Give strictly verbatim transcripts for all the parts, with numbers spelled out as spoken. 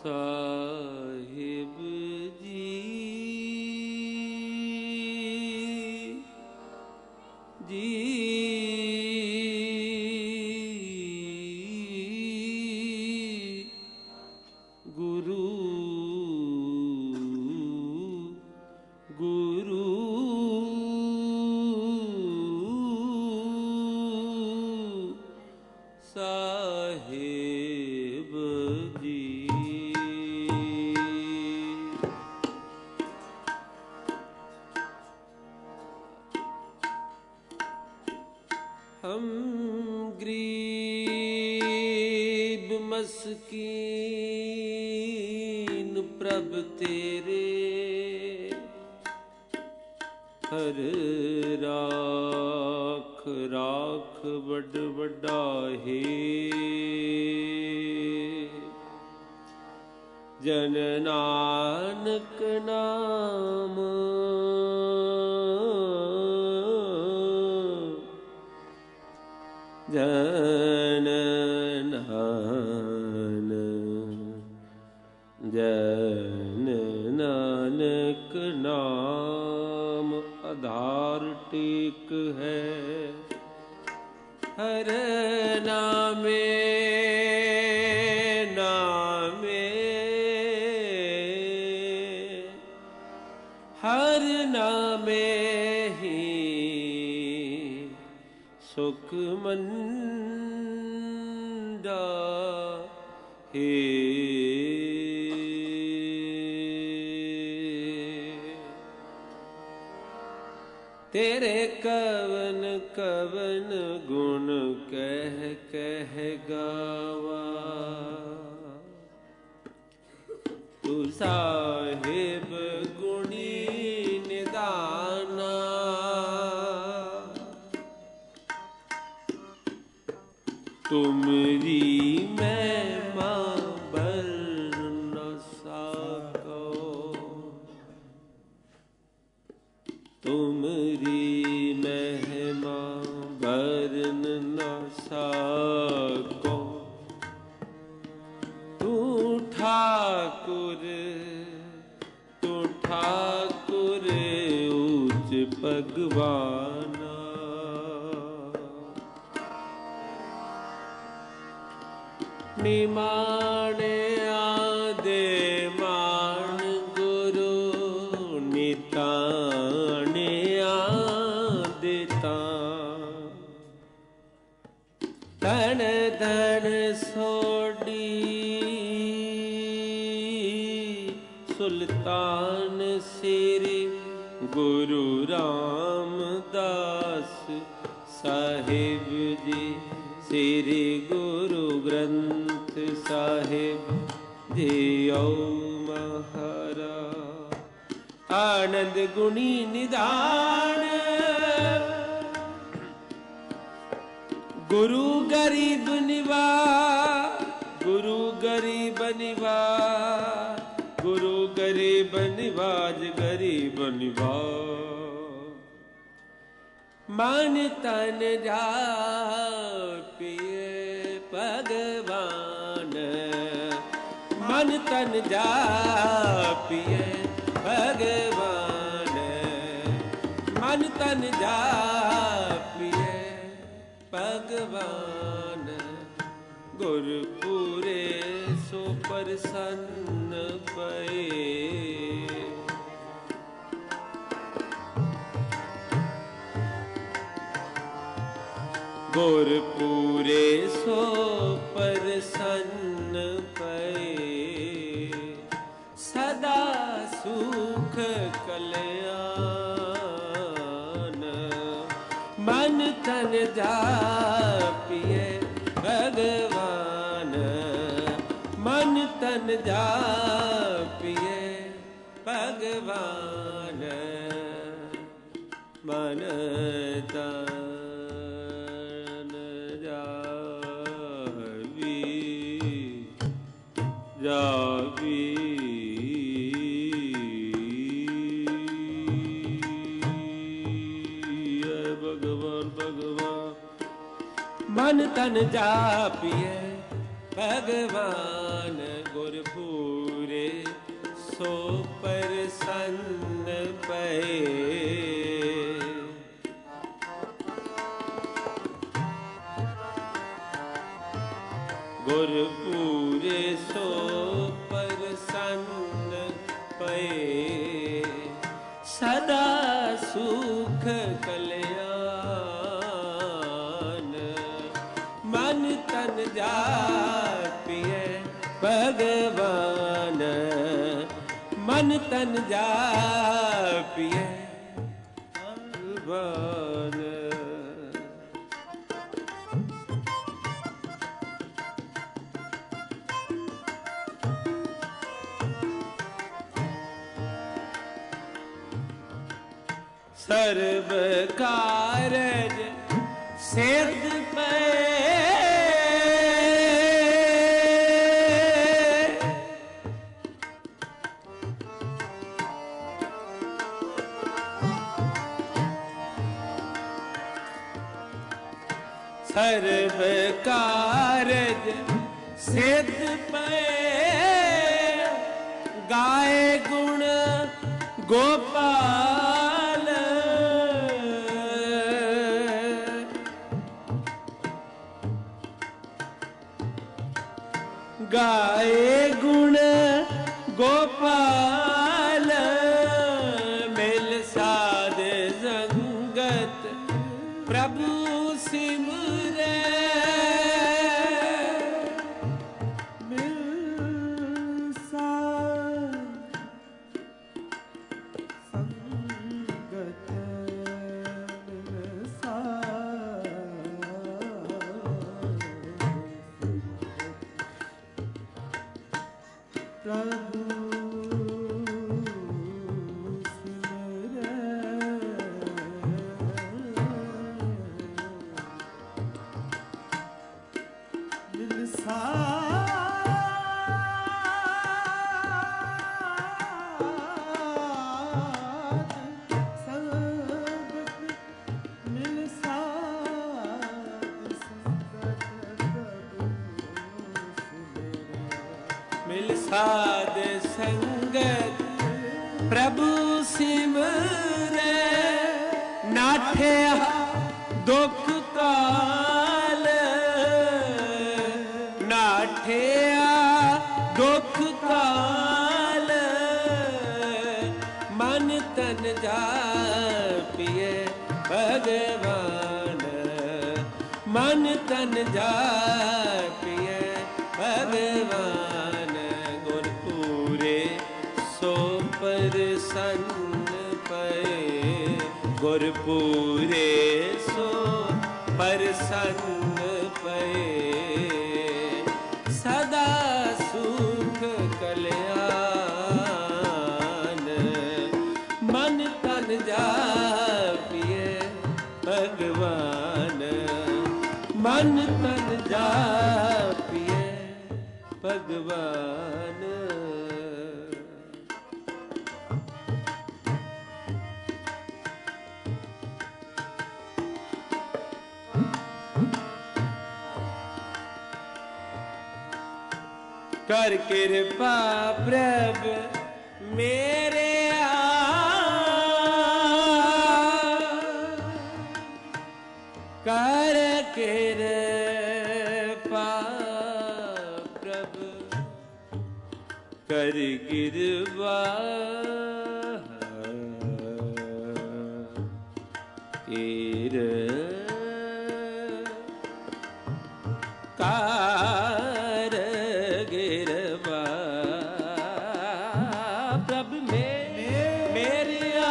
ਸਾਹਿਬ ਜੀ ਜੀ ਗੁਰੂ ਗੁਰੂ ਸਾਹਿਬ ਜੀ हम गरीब मस्कीन प्रभ तेरे हर राख राख बड़ बड़ा है जन नानक नाम जन नानक जन नानक नाम आधार टेक है हर नामे नामे हर नामे ही सुख मंडा हे तेरे कवन कवन गुण कह कह गावा तू साहिब गुणी निदाना तुमरी महिमा बर न सको तुमरी महिमा बरन न सको तू ठाकुर तू ठाकुर ऊंच भगवाना निमाने आदे मान गुरु निताने आदे तन धन सोडी सुल्तान श्री गुरु रामदास साहिब जी श्री गुरु ग्रंथ साहिब जियो महाराज आनंद गुणी निधान गुरु गरीब निवाज गुरु गरीब निवाज गुरु गरीब निवाज गरीब निवाज मन तन जापिए भगवान मन तन जापिए भगवान मन तन जापिए भगवान गुरपुरे सो प्रसन्न पए गुरपुरे सो प्रसन्न पए सदा सुख कल्याण मन तन जापिए भगवान मन तन जापिए भगवान मन तन जावी जावी भगवान भगवान मन तन जापिए भगवान गुरपुर पए। गुर पूरे सो प्रसन्न पए। सदा सुख कल्याण मन तन जापिए भगवान। मन तन जापिए भगवान। सर्व कारज सिद्ध पए। सर्व कारज सिद्ध पए। गाए गुण गोपाल। गाए गुण गोपाल। मिल साध संगत प्रभु सिमरै। मिल साध संगत मिल साध प्रभु मिल साध संगत प्रभु सिमरै। नाठिया दुख काल। नाठिया दुख काल। मन तन जापिए भगवान। मन तन जापिए भगवान। गुर पूरे सो प्रसन्न पए। गुर पूरे सो प्रसन्न पए। सदा सुख कल्याण मन तन जापिए भगवान। मन तन जापिए भगवान। कर कृपा प्रभ मेरे आ। कर कृपा प्रभ कर कृपा तेर कार गिरवा प्रभ मेरे आ।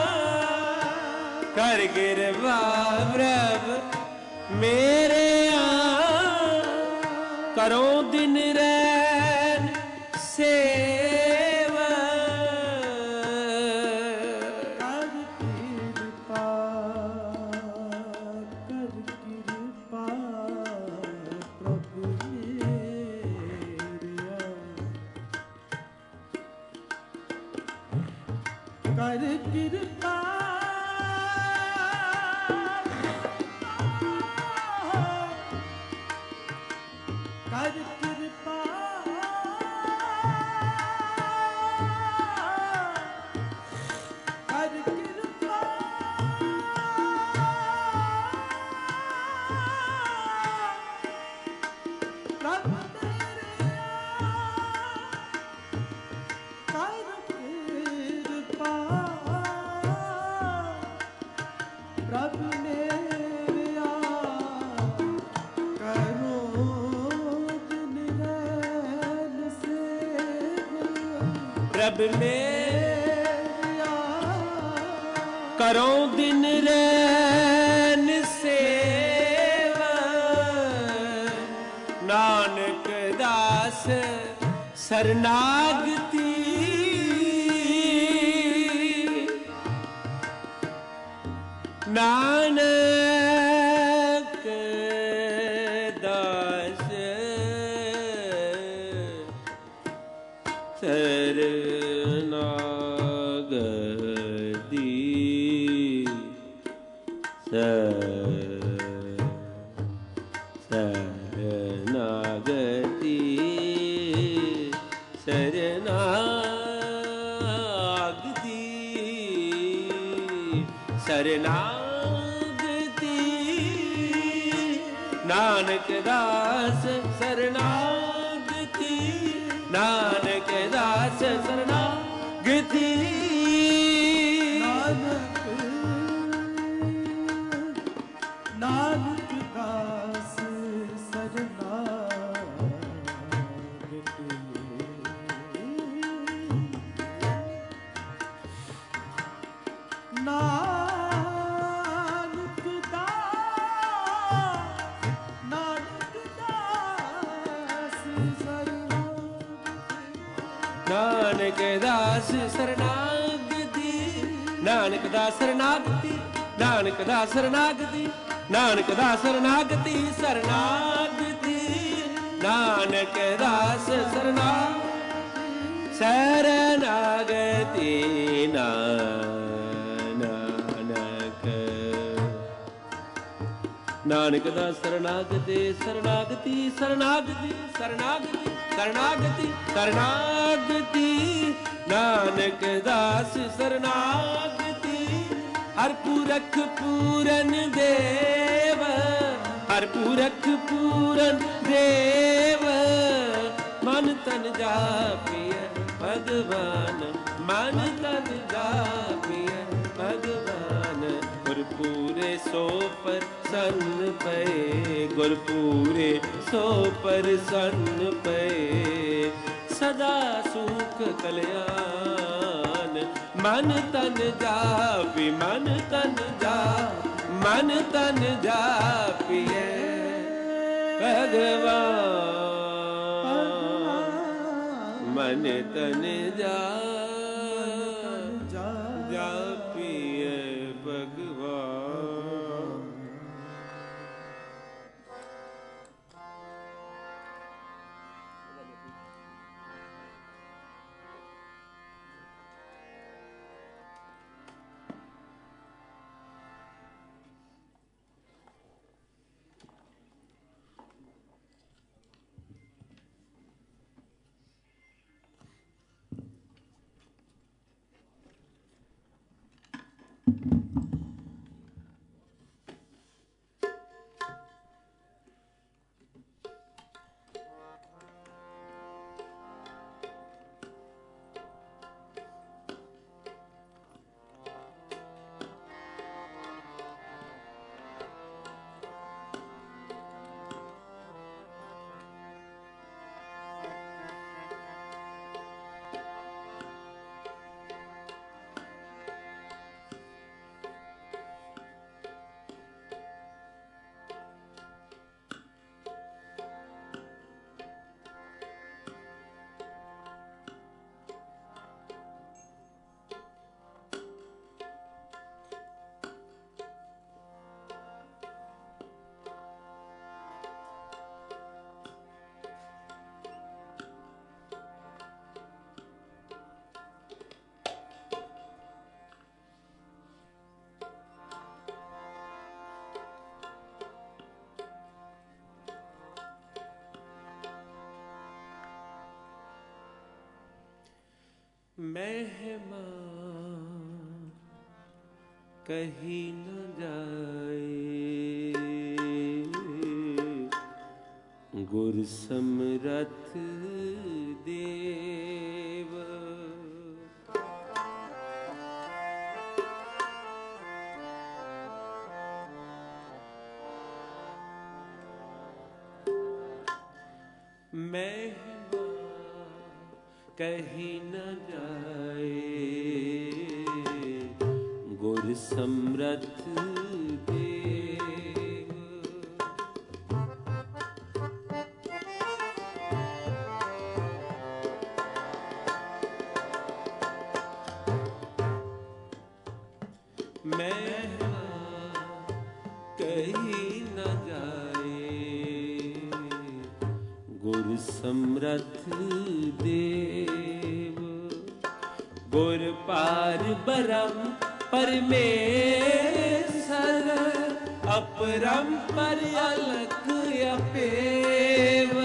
कर गिरवा प्रभ मेरे आ। करो दिन रैन सेवा। कर कृपा कर कृपा प्रभु मेरे आ। कर कृपा कर कृपा कर ਪ੍ਰਭ ਮੇਰਿਆ ਕਰੋ ਦਿਨ ਰੈਨ ਸੇਵਾ। ਪ੍ਰਭ ਮੇਰਿਆ ਕਰੋ ਦਿਨ ਰੈਨ ਸੇਵਾ। ਨਾਨਕ ਦਾਸ ਸਰਨਾਗਤੀ ਨਾਨਕ ਦਾਸ ਸਰਨਾਗਤੀ ਸਰਨਾਗਤੀ ਸਰਨਾਗਤੀ ਸਰਨਾਗਤੀ ਨਾਨਕ ਦਾਸ ਸਰਨਾਗਤੀ ਨਾਨਕ ਦਾਸ ਸਰਨਾਗਤੀ ਨਾਨਕ ਨਾਨਕ ਦਾਸ ਸਰਨਾਗਤੀ ਨਾਨਕ ਦਾਸ ਨਾਨਕ ਦਾਸ ਸਰਨਾਗਤੀ ਨਾਨਕ ਦਾਸ ਸਰਨਾਗਤੀ ਨਾਨਕ ਦਾਸ ਸਰਨਾਗਤੀ ਨਾਨਕ ਦਾਸ ਸਰਨਾਗਤੀ ਨਾਨਕ ਦਾਸ ਸਰਨਾਗਤੀ ਸਰਨਾਗਤੀ ਨਾਨਕ ਦਾਸ ਸਰਨਾਗਤੀ ਸਰਨਾਗਤੀ ਨਾਨਕ ਨਾਨਕ ਦਾਸ ਸਰਨਾਗਤੀ ਸਰਨਾਗਤੀ ਸਰਨਾਗਤੀ ਸਰਨਾਗਤੀ ਸਰਨਾਗਤੀ ਸਰਨਾਗਤੀ ਨਾਨਕ ਦਾਸ ਸਰਨਾਗਤੀ ਹਰ ਪੁਰਖ ਪੂਰਨ ਦੇਵ ਹਰ ਪੁਰਖ ਪੂਰਨ ਦੇਵ ਮਨ ਤਨ ਜਾਪਿਐ ਭਗਵਾਨ ਮਨ ਤਨ ਜਾਪਿਐ ਭਗਵਾਨ ਗੁਰ ਪੂਰੇ ਸੋ ਪ੍ਰਸੰਨ ਪਏ ਗੁਰ ਪੂਰੇ ਸੋ ਪ੍ਰਸੰਨ ਪਏ ਸਦਾ ਸੁਖ ਕਲਿਆਣ ਮਨ ਤਨ ਜਾਪਿ ਮਨ ਤਨ ਜਾ ਮਨ ਤਨ ਜਾਪਿਐ ਭਗਵਾਨ ਮਨ ਤਨ ਜਾ ਜਾਪਿਐ ਭਗਵਾਨ। महिमा कही न जाए गुर समरथ देव। महिमा कही न जाए, गुर समरथ देव। महिमा कही न जाए, गुर समरथ देव। गुर पार बरम परमेश्वर, अपरम पर अलख अपेव।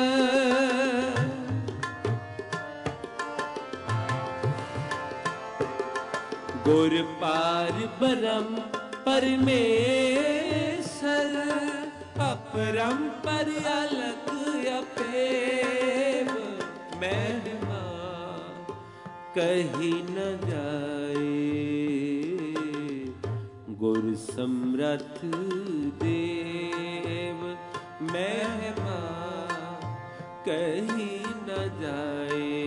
गुर पार बरम परमेश्वर, अपरम पर अलख अपेव। महिमा कही न जाए, गुर समरथ देव। महिमा कही न जाए,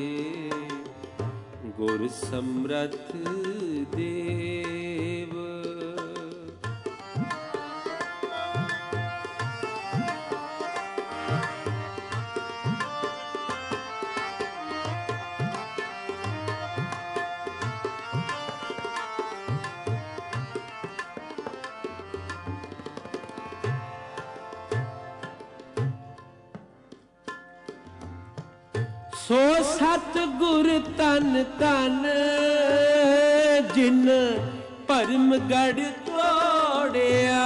गुर समरथ देव। सो सतगुर तन तन, जिन परम गढ़ तोड़िया।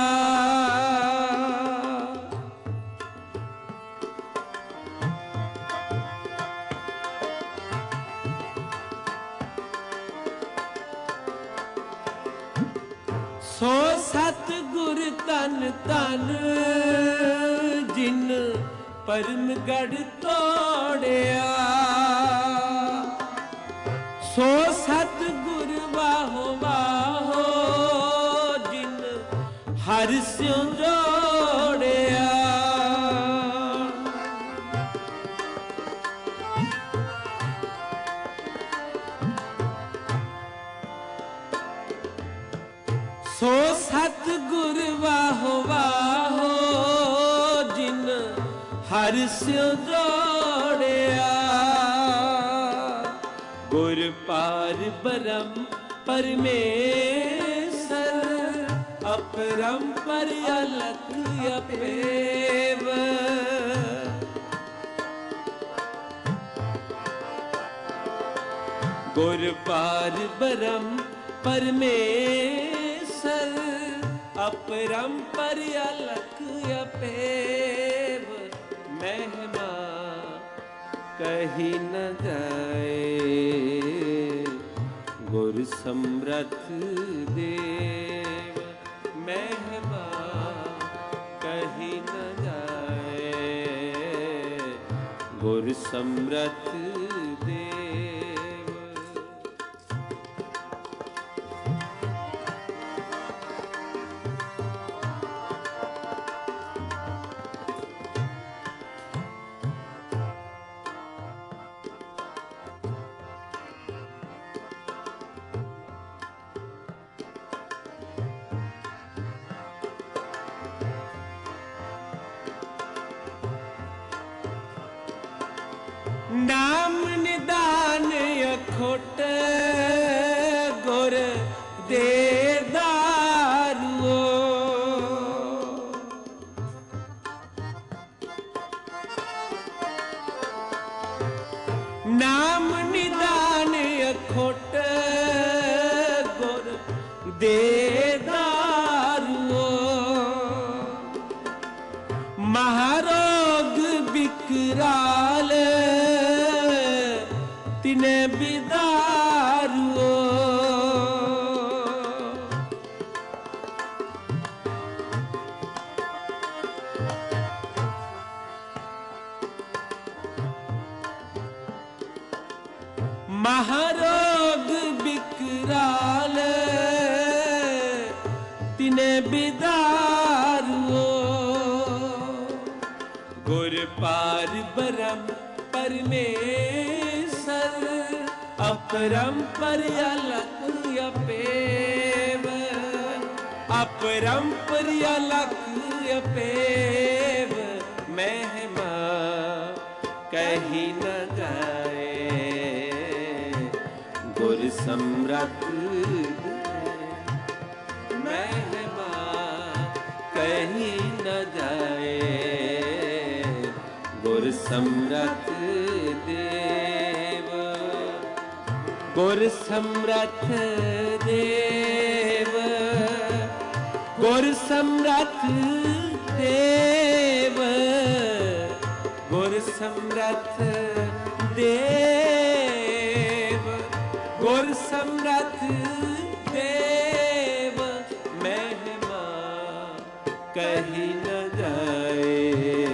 सो सतगुर तन तन, जिन परम गढ़ तोड़िया। सो सतगुर वाहो वाहो, जिन हर स्यों जोड़िया। सो सतगुर वाहो वाहो, जिन हर स्यों जोड़िया। गुर पार बरम परमेश्वर, अपरम पर अलख अपेव। गुर पार बरम परमेश्वर, अपरम पर अलख अपेव। महिमा कही न जाए, गुर समरथ देव। महिमा कही न जाए, गुर समरथ देव। नाम निदान अखोट, गुर दे दारुओ। नाम निदान अखोट, गुर दे दारुओ। महारोग विकराल, तिने बिदारुओ। महारोग विकराल, तिने बिदारुओ। गुर पार ब्रह्म परमेश्वर अपरंपर अलख अपेव अपरंपर अलख अपेव महिमा कही न जाए गुर समरथ महिमा कही न जाए गुर समरथ देव गुर समरथ देव गुर समरथ देव गुर समरथ देव गुर समरथ देव महिमा कही न जाए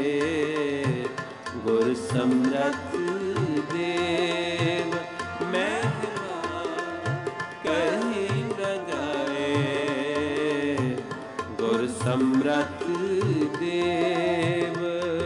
गुर समरथ देव महिमा कही न जाए गुर समरथ देव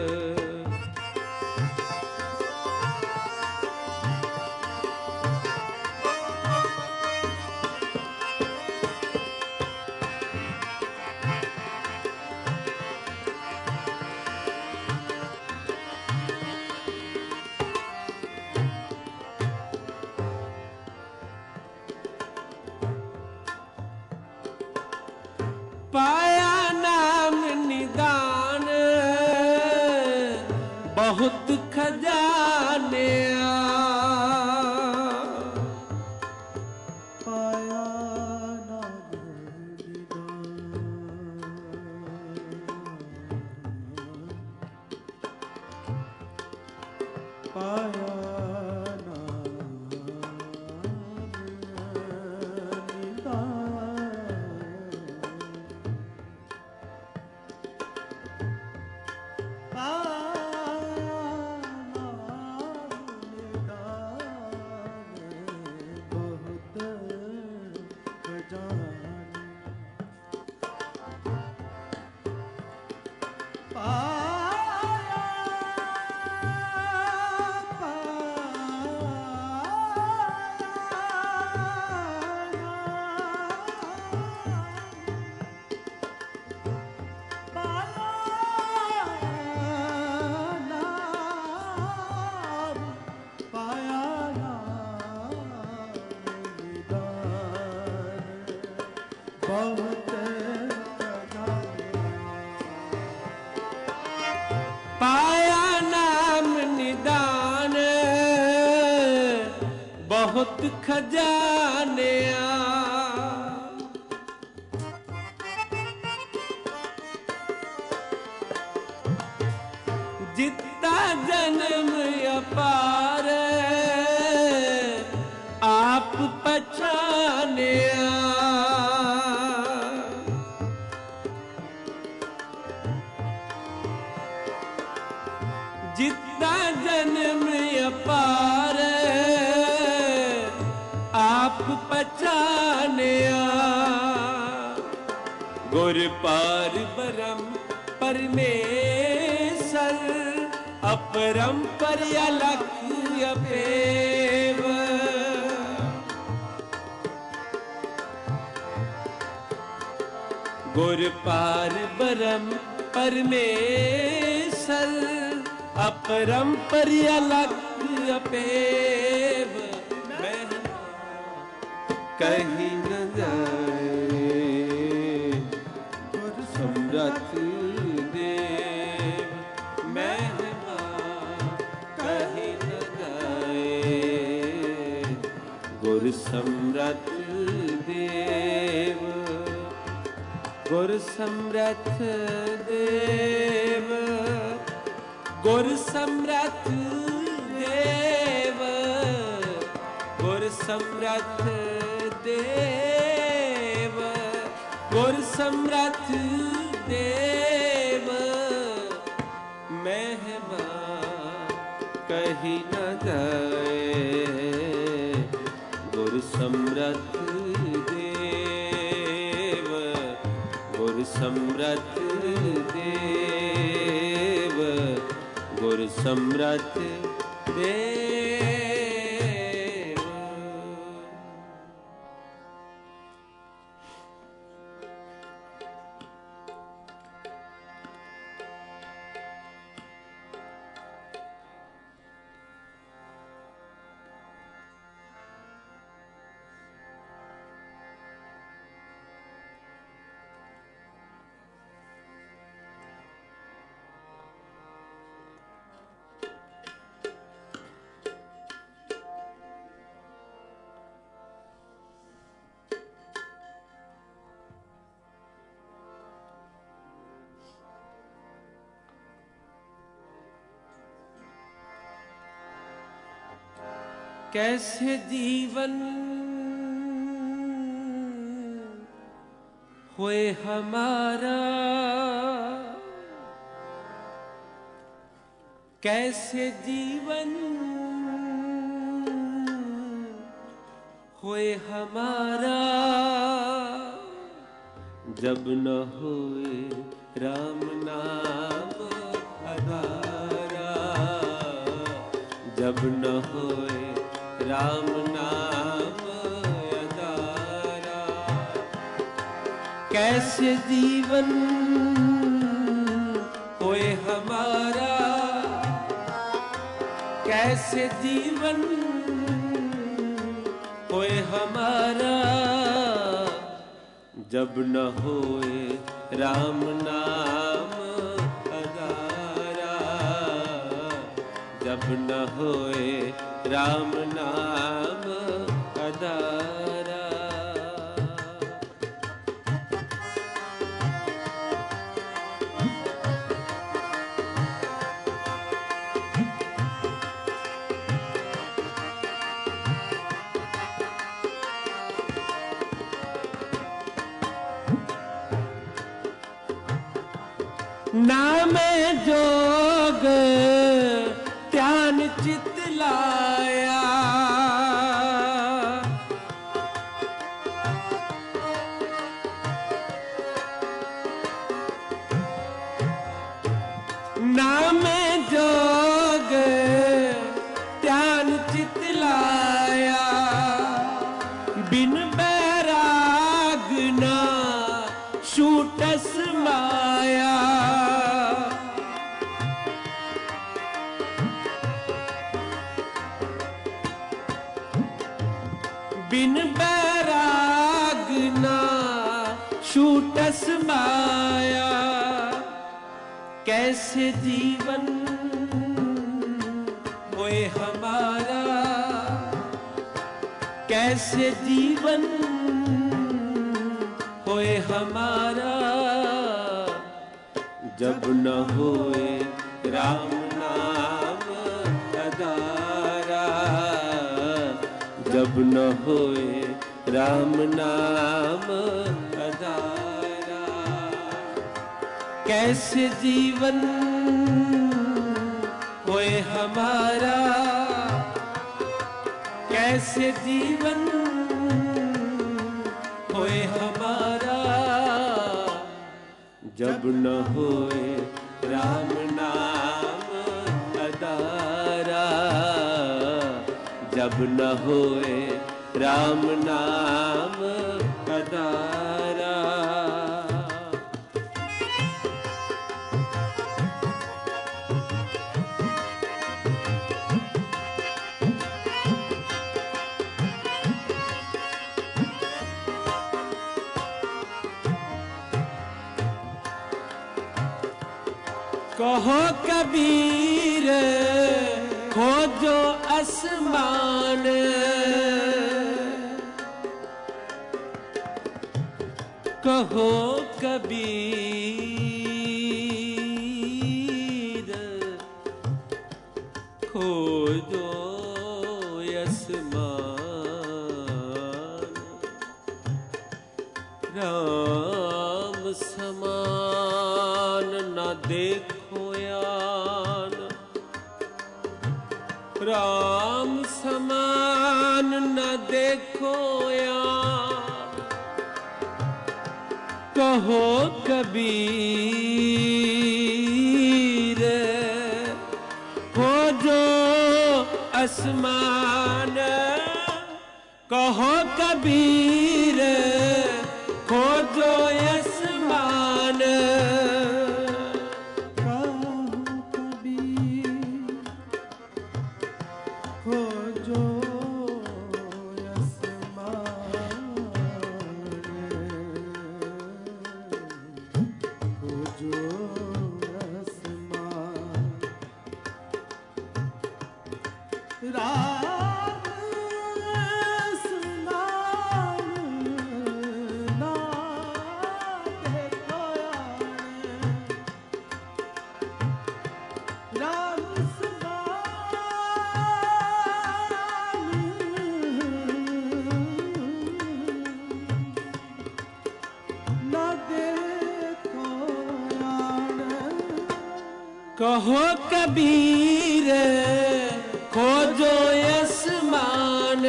पाया नाम निदान बहुत खजाने पाया नाम निदान पाया पाया नाम निदान बहुत खजाने जितना जन्म अपार आप पहचाने जितना जन्म अपार आप पहचाने गुर पार ब्रह्म परमेश्वर अपरंपर अलख अपेव गुर पार ब्रह्म परमेश्वर अपरंपर अलख अपेव महिमा कही न जाए गुर समरथ देव महिमा कही न जाए गुर समरथ देव गुर समरथ देव गुर समरथ देव गुर समरथ देव गुर समरथ देव महिमा कही न जाए गुर समरथ देव गुर समरथ देव गुर समरथ देव। कैसे जीवन होए हमारा, कैसे जीवन होए हमारा, जब न होए राम नाम आधारा, जब न होए राम नाम आधारा। कैसे जीवन होए हमारा, कैसे जीवन होए हमारा, जब न होए राम नाम आधारा, जब न होए राम नाम आधारा। नाम जोग ध्यान चित लाया, नाम जोग ध्यान चित लाया, बिन बैराग ना छूटस माया। बिन बैराग ना छूटस माया, कैसे जीवन होए हमारा, कैसे जीवन होए हमारा, जब न होए राम नाम आधारा, जब न होए राम नाम आधारा। कैसे जीवन होए हमारा, कैसे जीवन होए हमारा, जब न होए राम नाम आधारा, जब न होए राम नाम आधारा। कहो कबीर खोजो आसमान, कहो कबीर खोजो आसमान, राम समान न देखो यान, राम समान न देखो यान। कहो कबीर असमान। कहो कबीर खोजो असमान। कहो कबीर खोजो असमान। खोजो असमान। राम समान ना देखो राम समान ना देखो। कहो कबीर खोजो असमान।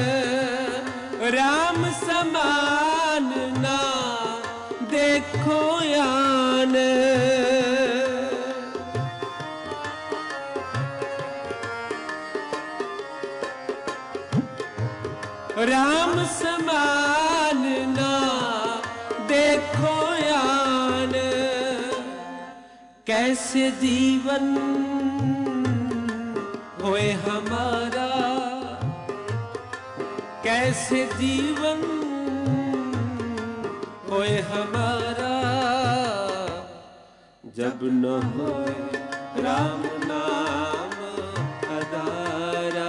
राम समान ना देखो यान। राम समान ना देखो यान। कैसे जीवन होए हमारा, कैसे जीवन होए हमारा, जब न होए राम नाम अदारा।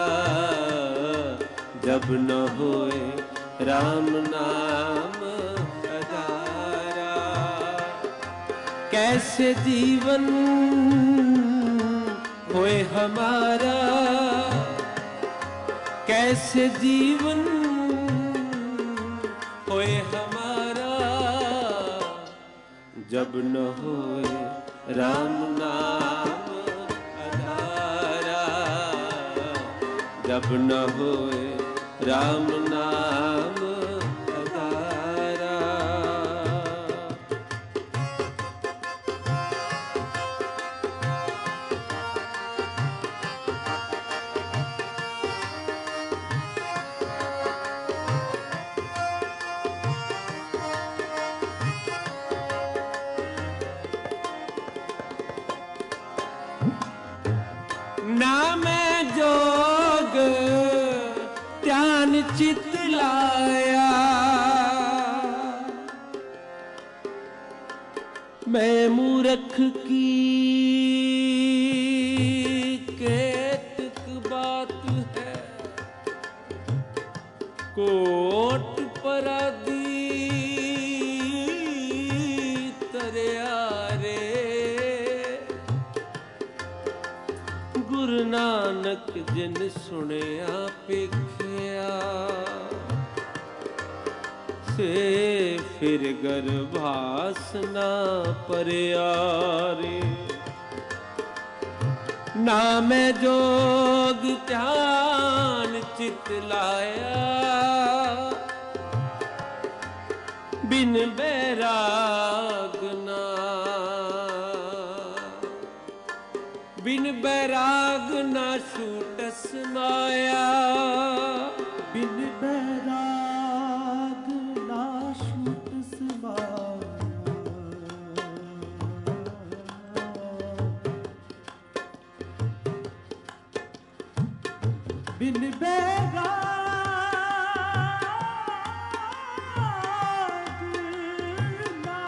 जब न होए राम नाम अदारा। कैसे जीवन होए हमारा, कैसे जीवन होए हमारा, जब न होए राम नाम अधारा। जब न होए राम नाम अधारा। ना मैं जोग ध्यान चित लाया, मैं मूर्ख की केतक बात है। कोट परादी तरियारे, गुरु नानक जिन सुनिया पेखिया, से फिर गर्भास ना परियारे। ना मैं जोग ध्यान चित लाया, बिन बैराग ना, बिन बैराग ना छूटस माया। बिन बैराग ना छूटस माया। बिन बैराग ना,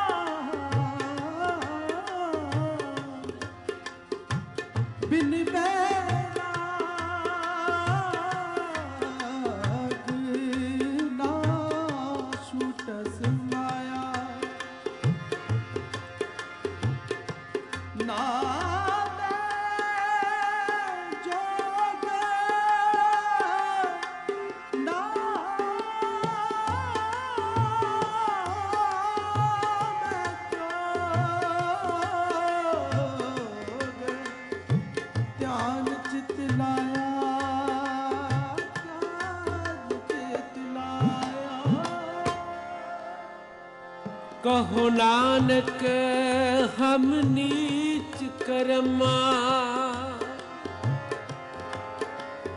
बिन बैराग ना छूटस माया। ना जोग ना ध्यान चित लाया, ध्यान चित लाया। कहो नानक हम नीच कर्मा,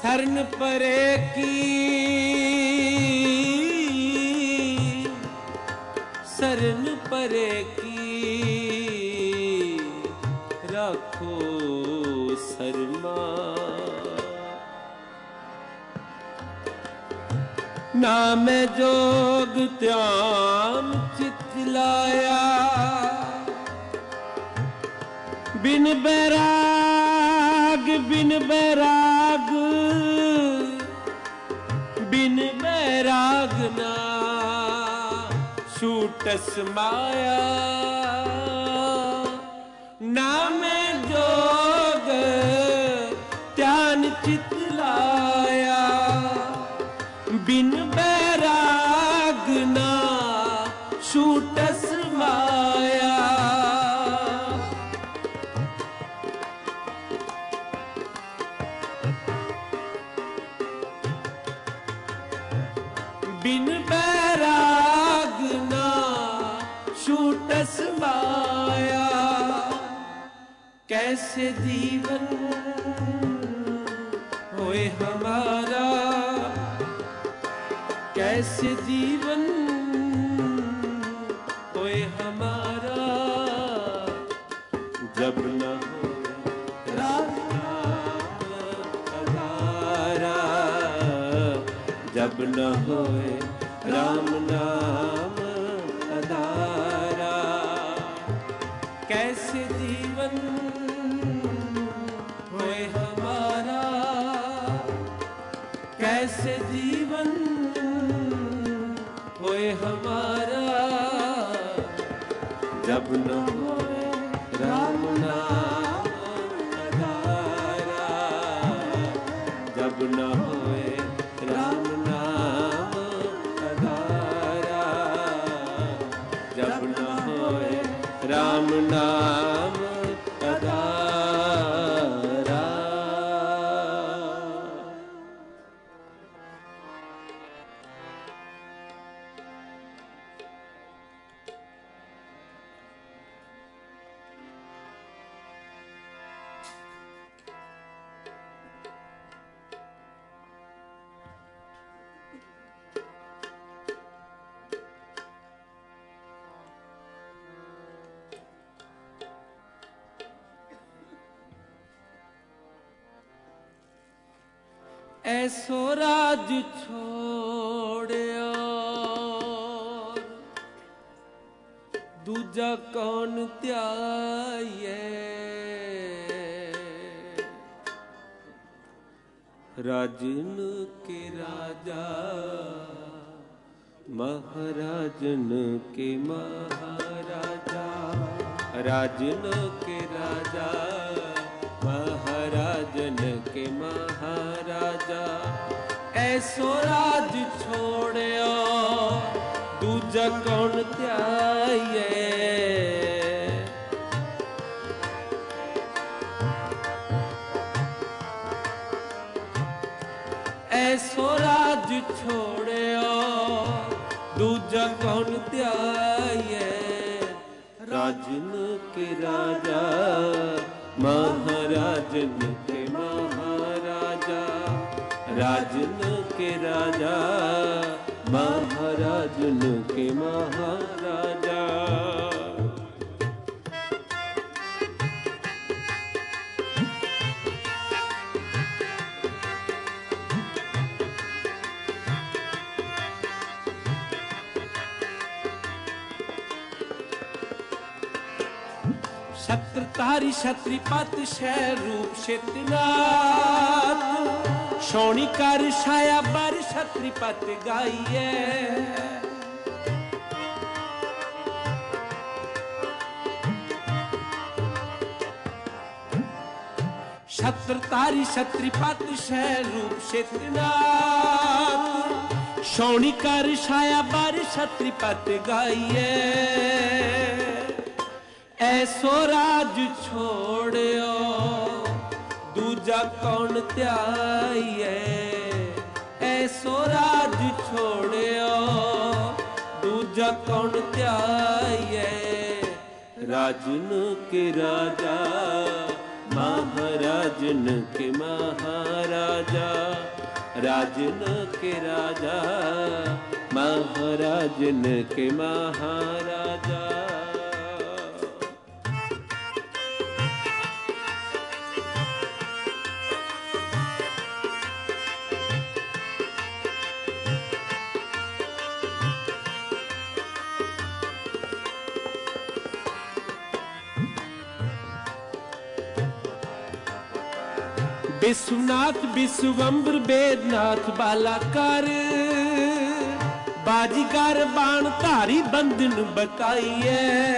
शरण परे की शरण परे की रखो शर्मा नाम जोग ध्यान चित लाया बिन बैराग बिन बैराग बिन बैराग ना छूटस माया नाम जोग ध्यान चित लाया बिन बैराग ना छूटस माया बिन बैराग ना छूटस माया कैसे जीवन होए हमारा कैसे जीवन होए हमारा जब न हो राम आधारा जब न होए राम नाम आधारा कैसे जीवन होए हमारा कैसे जीवन होए हमारा जब न होए राम नाम आधारा जब न होए राम नाम आधारा जब न होए राम नाम आधारा ऐसो राज छोड़िया दूजा कौन त्याये राजन के राजा महाराजन के महाराजा राजन के राजा महाराजन के महाराजा ऐसो राज छोड़ियो दूजा कौन त्याये ऐसो राज छोड़ियो दूजा कौन त्याये राजन के राजा महाराजन के महाराजा राजन के राजा महाराजन के महाराजा छत्रधारी छत्रीपत शह रूप शेतनाथ सोनी कर छाया बर छत्रीपत गाइए छत्रधारी छत्रीपत शह रूप शेतनाथ सोनी कर छाया बर छत्रीपत गाइए ऐसो राज छोड़ियो दूजा कौन त्याये ऐसो राज छोड़ियो दूजा कौन त्याये राजन के राजा महाराजन के महाराजा, राजन के राजा, महाराजन के महाराजा। विश्वनाथ विश्वम्बर वेदनाथ बालाकार, बाजीगर बाण धारी बंधन बताइए।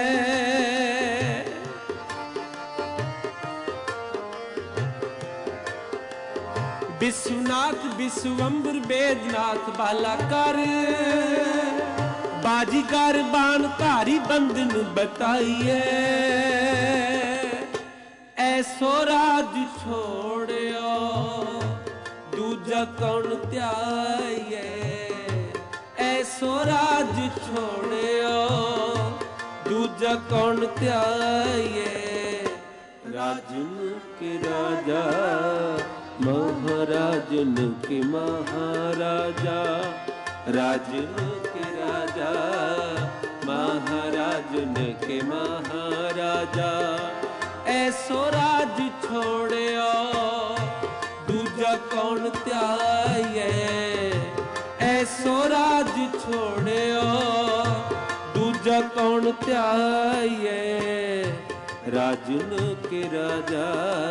विश्वनाथ विश्वम्बर वेदनाथ बालाकार, बाजीगर बाण धारी बंधन बताइए। ऐसो राज छोड़ियो दूजा कौन त्याये, ऐसो राज छोड़ियो दूजा कौन त्याये। राजन के राजा, महाराजन के महाराजा, राजन के राजा, महाराजन के महाराजा। ऐसो राज छोड़ियो दूजा कौन त्याये, ऐसो राज छोड़ियो दूजा कौन त्याये। राजन के राजा,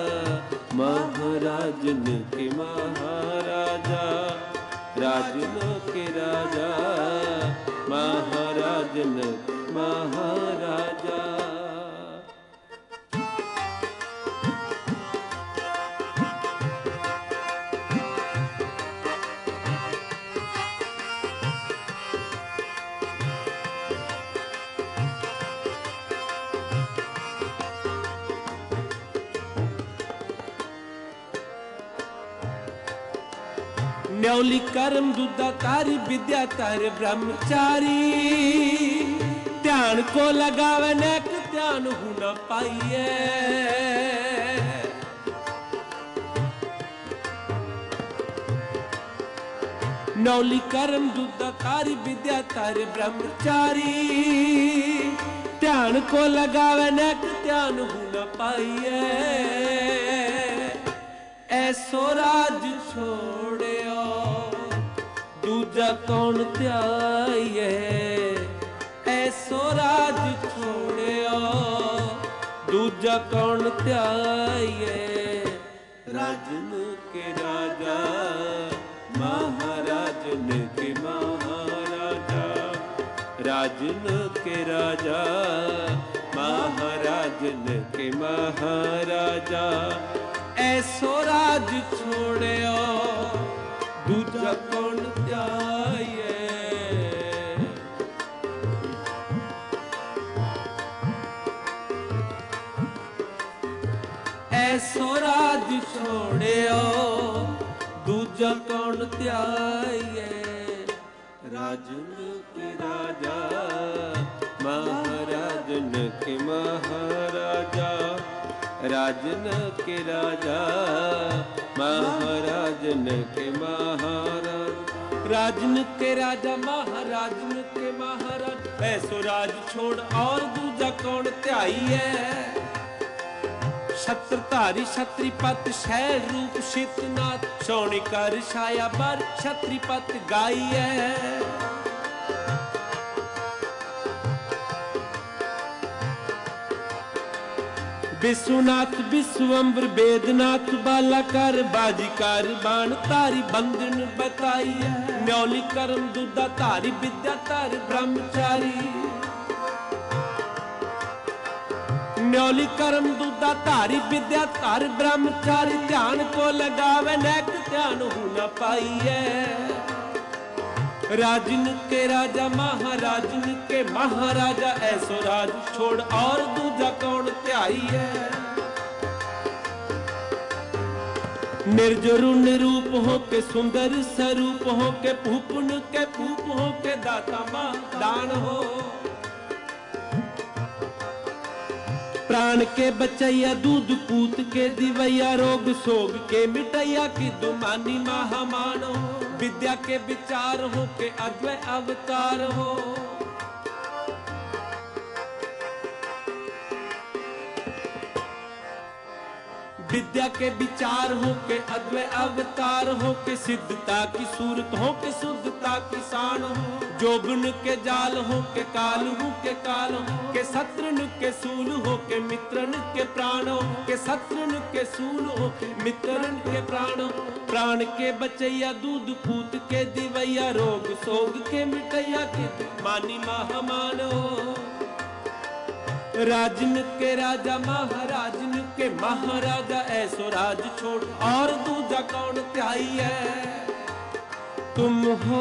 महाराजन के महाराजा, राजन के राजा, महाराजन महाराजा। न्यौली कर्म दुदा तारी विद्या तारे ब्रह्मचारी, ध्यान को लगावे नेक ध्यान हूं न पाइए। नौली कर्म दुदा तारी विद्या तारे ब्रह्मचारी, ध्यान को लगावे नेक ध्यान हूं न पाइए। ऐसो राज छोड़ियो दूजा कौन त्याये, ऐसो राज छोड़ियो दूजा कौन त्याये। राजन के राजा, महाराजन के महाराजा, राजन के राजा, महाराजन के महाराजा। ऐसो राज छोड़ियो दूजा कौन त्याये। ऐसो राज छोड़ियो दूजा कौन त्याये। राजन के राजा, महाराजन के महाराजा, राजन के राजा, महाराजन के महाराज। राजन के राजा, महाराजन के महाराज। ऐसो राज छोड़ और दूजा कौन त्याइए। छत्रधारी छत्रीपत शैल रूप शीतनाथ, शोणिकर छाया बर छत्रीपत गाइए। विश्वनाथ विश्वम्बर वेदनाथ बालाकार, बाजीकार बाण तारी बंधन बताइए। न्यौली कर्म दुदा तारी विद्या तारी ब्रह्मचारी, न्यौली कर्म दुदा तारी विद्या तारी ब्रह्मचारी। ध्यान को लगावे नेक ध्यान हूं न पाइए। राजन के राजा, महाराजन के महाराजा। ऐसो राज छोड़ और दूजा कौन त्याइए। निर्जरु निरूप हो के सुंदर स्वरूप हो के, भूपन के भूप हो के, दाता दान हो। प्राण के बचैया दूध पूत के दिवैया रोग सोग के मिटैया की दुमानी महामान हो विद्या के विचार हो के अद्वै अवतार हो विद्या के विचार हो के अद्वै अवतार हो के सिद्धता की सूरत हो के शुद्धता की शान हो जोबन के जाल हो के काल हो के काल हो के शत्रुन के सूल हो के मित्रन के प्राण हो के शत्रुन के सूल हो के मित्रन के प्राण हो प्राण के बचैया दूध पूत के दिवैया रोग सोग के मिटैया के मानी महामान हो राजन के राजा महाराजन के महाराजा ऐसो राज छोड़ और दूजा कौन त्याई है तुम हो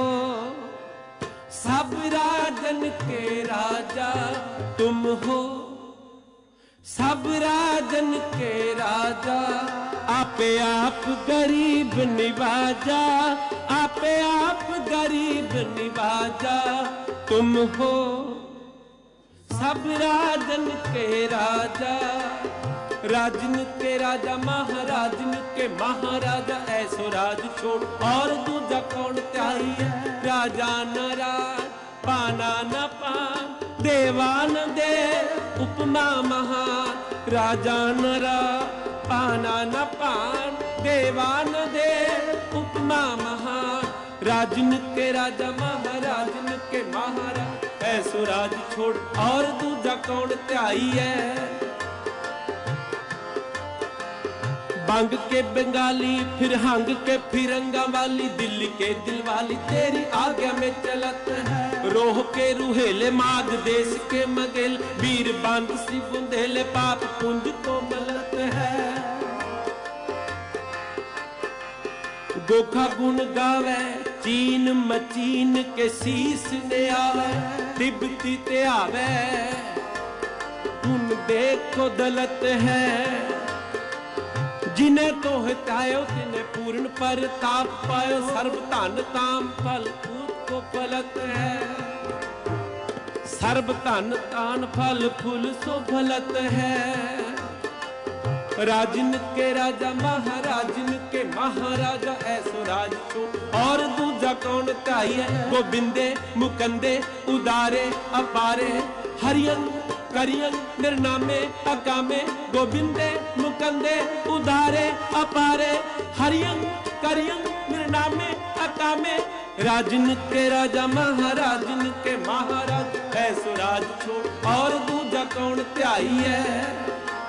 सब राजन के राजा तुम हो सब राजन के राजा आपे आप गरीब निवाजा आपे आप गरीब निवाजा तुम हो सब राजन के राजा राजन के राजा महाराजन के महाराजा ऐसो राज छोड़ और दूजा कौन त्याई है राजा न राज पाना न पान देवान दे उपमा महान राजा न राज पाना न पान देवान दे उपमा महान राजन के राजा महाराजन के महाराज ऐसो राज छोड़ और दूजा कौन त्याई है बांग के बंगाली फिर हंग के फिरंगा वाली दिल्ली के दिल वाली तेरी आज्ञा में चलत है रोह के रूहेले माग देश के मगेल वीर बांध सी बुंदेले पाप पुंज को मलत है गोखा गुण गावे चीन मचीन के शीस ने आवे तिब्बती ते आवे गुण देखो दलत है जिन्हें तो हटायो जिन्हें पूर्ण पर ताप पायो सर्व धन ताम फल फूल को फलत है सर्व धन तान फल फूल सो फलत है राजन के राजा महाराजन के महाराजा ऐसो राज छोड़ और दूजा कौन त्याई है गोबिंदे मुकंदे उदारे अपारे हरियंग करियंग निर्नामे अकामे गोबिंदे मुकंदे उदारे अपारे हरियंग करियंग निर्नामे अकामे राजन के राजा महाराजन के महाराज ऐसो राज छोड़ और दूजा कौन त्याई है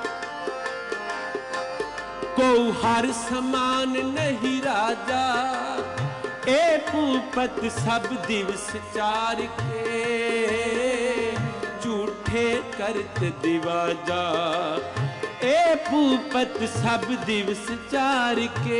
को हर समान नहीं राजा ए भूपत सब दिवस चार के झूठे करत दिवाजा ए भूपत सब दिवस चार के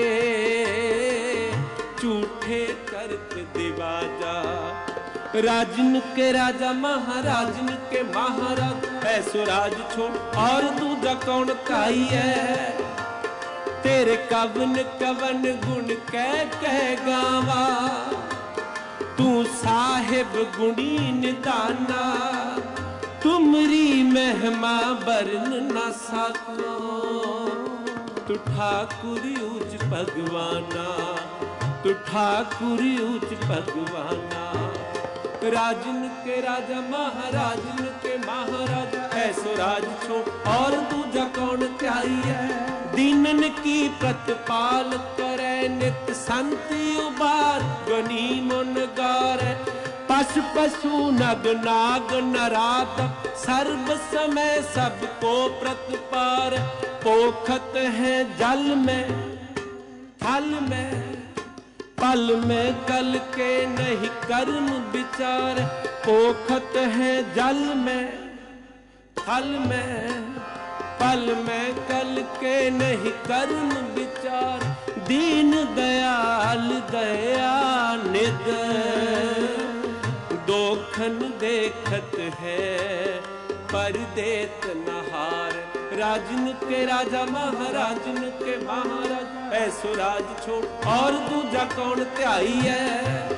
झूठे करत दिवाजा राजन के राजा महाराजन के महाराज ऐसो राज छोड़ और दूजा कौन त्याई है तेरे कवन कवन गुण कह कह गावा तू साहिब गुणी निदाना तुमरी महिमा बरन न सको तू ठाकुर ऊंच भगवाना तू ठाकुर ऊंच भगवाना राजन के राजा महाराजन के महाराज ऐसो राज छोड़ और दूजा कौन त्याई है दीनन की प्रतिपाल करे नित संति उबार गनी मन गार पशु पशु नग नाग नरात सर्व समय सबको प्रतिपार पोखत है जल में थल में पल में कल के नहीं कर्म विचार पोखत है जल में थल में पल में कल के नहीं कर्म विचार दीन दयाल दया निद दोखन देखत है पर देत नहार राजन के राजा महाराजन के महाराज ऐसो राज छोड़ और दूजा कौन त्याई है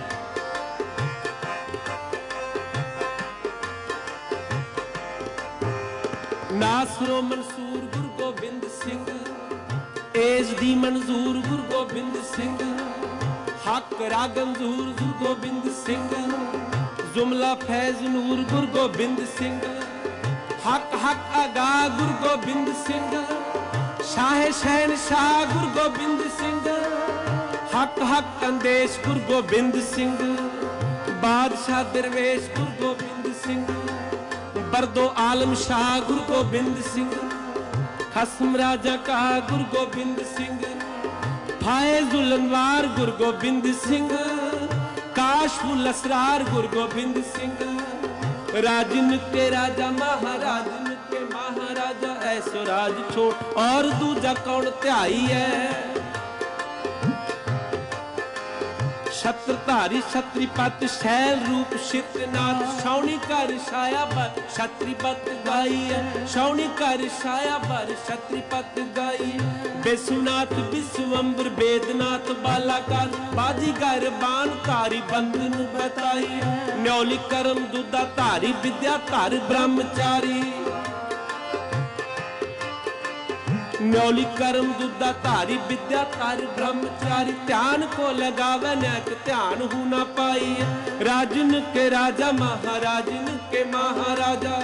नासरो मंसूर गुरु गोबिंद सिंह, एज दी मंजूर गुरु गोबिंद सिंह, हक रागंजूर गुरु गोबिंद सिंह, जुमला फैज नूर गुरु गोबिंद सिंह, हक हक आगा गुरु गोबिंद सिंह, शाह शहन शाह गुरु गोबिंद सिंह, हक हक अंदेश गुरु गोबिंद सिंह, बादशाह दरवेश गुरु गोबिंद सिंह, बरदो आलम शाह गुरु गोबिंद सिंह, खसम राजा का गुरु गोबिंद सिंह, फायजुल अनवार गुरु गोबिंद सिंह, काशफुल असरार गुरु गोबिंद सिंह, राजन के राजा महाराजन के महाराजा ऐसो राज छोड़ और दूजा कौन त्याई है। छत्रधारी छत्रीपत शैल रूप शितनाथ, छावनी कर छाया पर छत्रीपत गाई है, छावनी कर छाया पर छत्रीपत गाई है। विश्वनाथ विश्वम्बर वेदनाथ बालाकार, बाजीगर बाण धारी बंधन बताई है। न्यौली करम दुदा धारी विद्या धार ब्रह्मचारी, न्यौली कर्म दुदा धारी विद्या धार ब्रह्मचारी, ध्यान को लगावे नैक ध्यान हूं ना पाई। राजन के राजा महाराजन के महाराजा,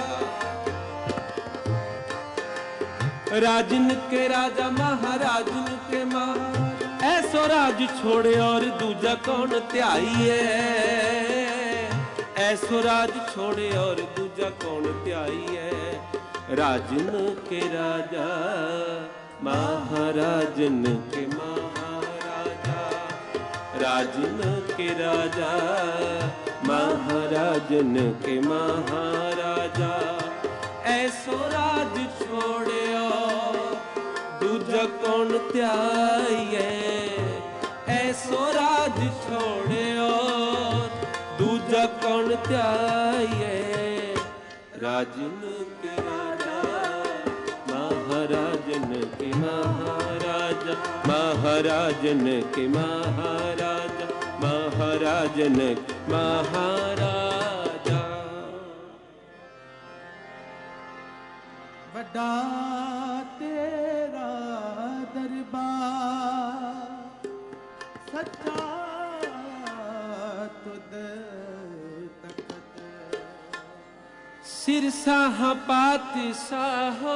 राजन के राजा महाराजन के महाराजा ऐसो राज छोड़े और दूजा कौन त्याई है। ऐसो राज छोड़े और दूजा कौन त्याई है। राजन के राजा महाराजन के महाराजा, राजन के राजा महाराजन के महाराजा ऐसो राज छोड़ियो दूजा कौन त्याइए। ऐसो राज छोड़ियो दूजा कौन त्याइए। राजन के राजा महाराजन के महाराजा, महाराजन के महाराजा, महाराजन के महाराजा। बड़ा तेरा दरबार सच्चा तुद तकत, सिर साहा पातशाहो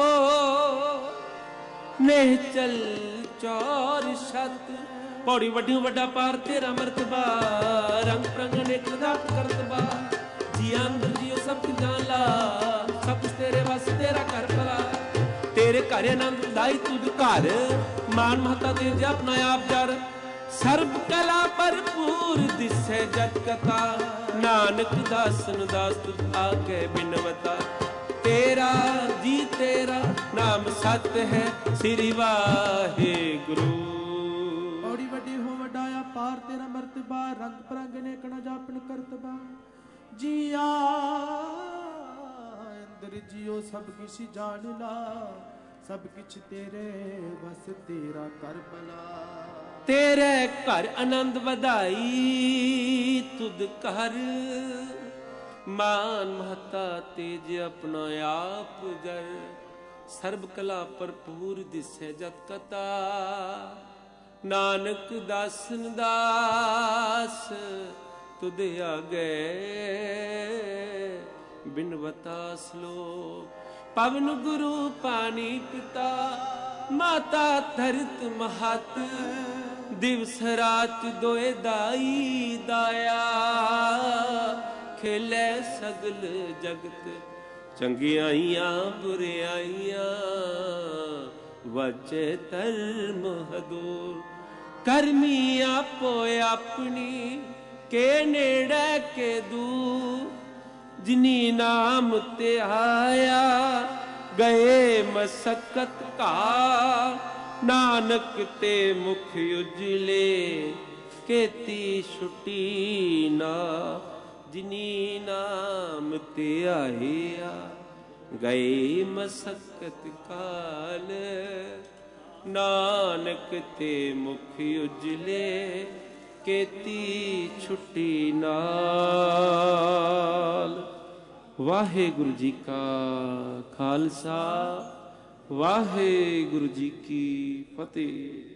नेह चल चौर छत। पौड़ी वड्डी वड्डा पार तेरा मरतबा, रंग प्रंगन एक दात करतबा। जी अंदर जियो सब कुछ जान ला, सब कुछ तेरे बस तेरा कर भला। तेरे घर आनंद दाई तुझ घर, मान महता दे जा अपना आप जर। सर्व कला भरपूर दिसे जत कथा, नानक दासन दास तुझ आगे बिनवता। तेरा जी तेरा नाम सत्य है, श्री वाहे गुरु। पौड़ी वड्डी हो वड्डाया पार तेरा मर्तबा, रंग परंग ने कणा जापन करतबा। जिया अंदर जियो सब किछ जान ला, सब किछ तेरे बस तेरा कर भला। तेरे घर आनंद बधाई तुद कर, मान महता तेज अपना आप जर। सर्ब कला भरपूर दिसे जत कथा, नानक दासन दास तुद आगे बिनवता श्लोक। पवन गुरु पानी पिता, माता धरत महत। दिवस रात दोए दाई दाया, खेले सगल जगत। चंगियाइयां बुरियाइयां वचे धर्म हदूर। करमी आपो अपनी के नेड़े के दूर। जिनी नाम ते आया गए मसकत का, नानक ते मुख उजले केती छुटी ना। जिनी नाम ते आया गए मसकत काल, नानक ते मुख उजले केती छुटी नाल। ਵਾਹਿਗੁਰੂ ਜੀ ਕਾ ਖਾਲਸਾ, ਵਾਹਿਗੁਰੂ ਜੀ ਕੀ ਫਤਿਹ।